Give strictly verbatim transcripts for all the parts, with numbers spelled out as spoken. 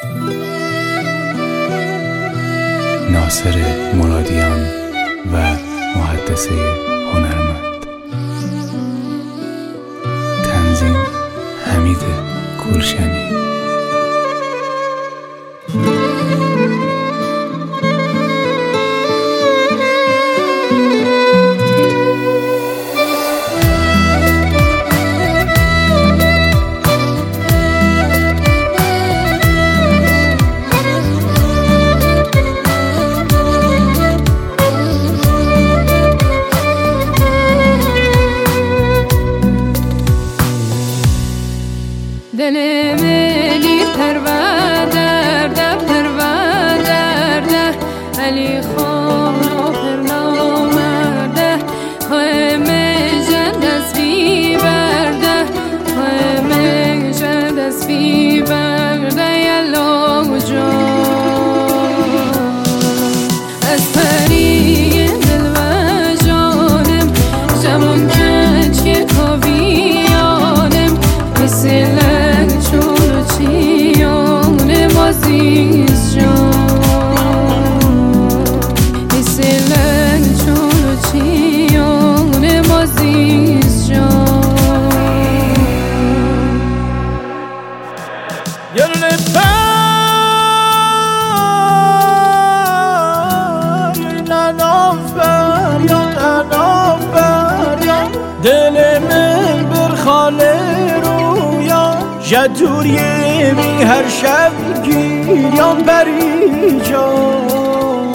ناصر مرادیان و محدثه هنرمند. تنظیم حمید گلشنی. دل ملی پرورده پرورده علی خان و پرنامرده های مجد از بی برده های مجد از بی برده یلا جان از پری دل و جانم جوان کچ که کاویانم مثل عزیز جان مثل چون چیان عزیز جان یارن پر نناف بریان نناف بریان دل من بر خاله رویا جدوریه می هر شب گیریان بری جان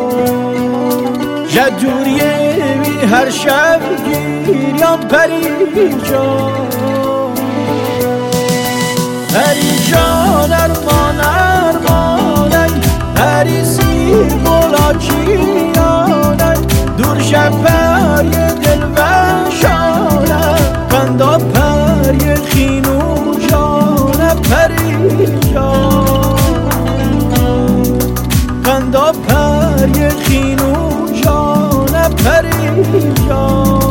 جدوریه می هر شب گیریان بری جان بری جان ارمان ارمانه بری سیر بلاکیانه دور شب پری دل و شانه کندا پری خینو جانه پری جان کندا پری خینو جانه پری جان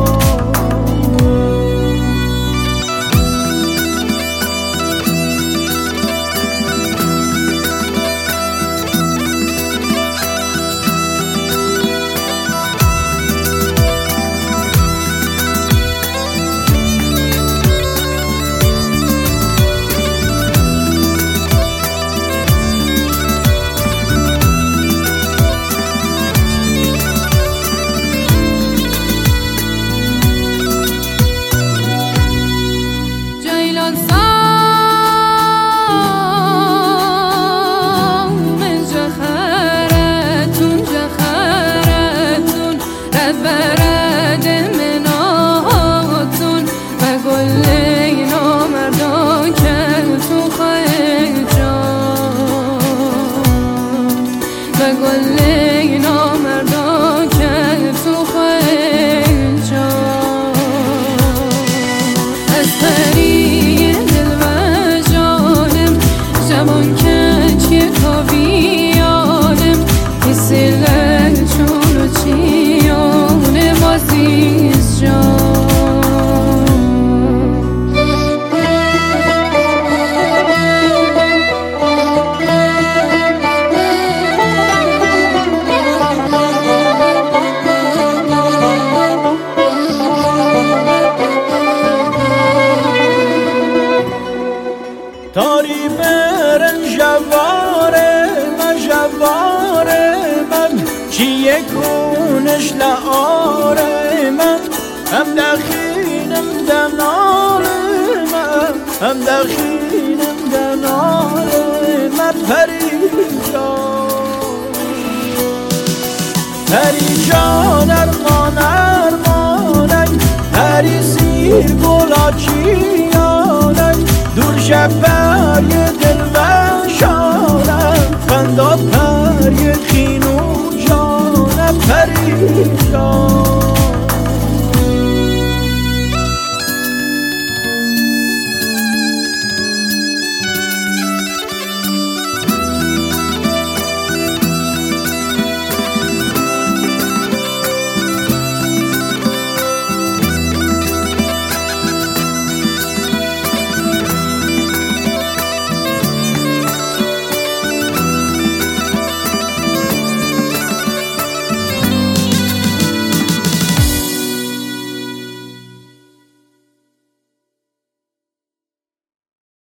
تاری برن جواره من جواره من چیه کنش لعاره من هم دخینم دناره من هم دخینم دناره من پری جان پری جان ارمان ارمانه پری سیر گلاکیانه دور شب پری دل و شانه کندا پری خینو جانه پری جان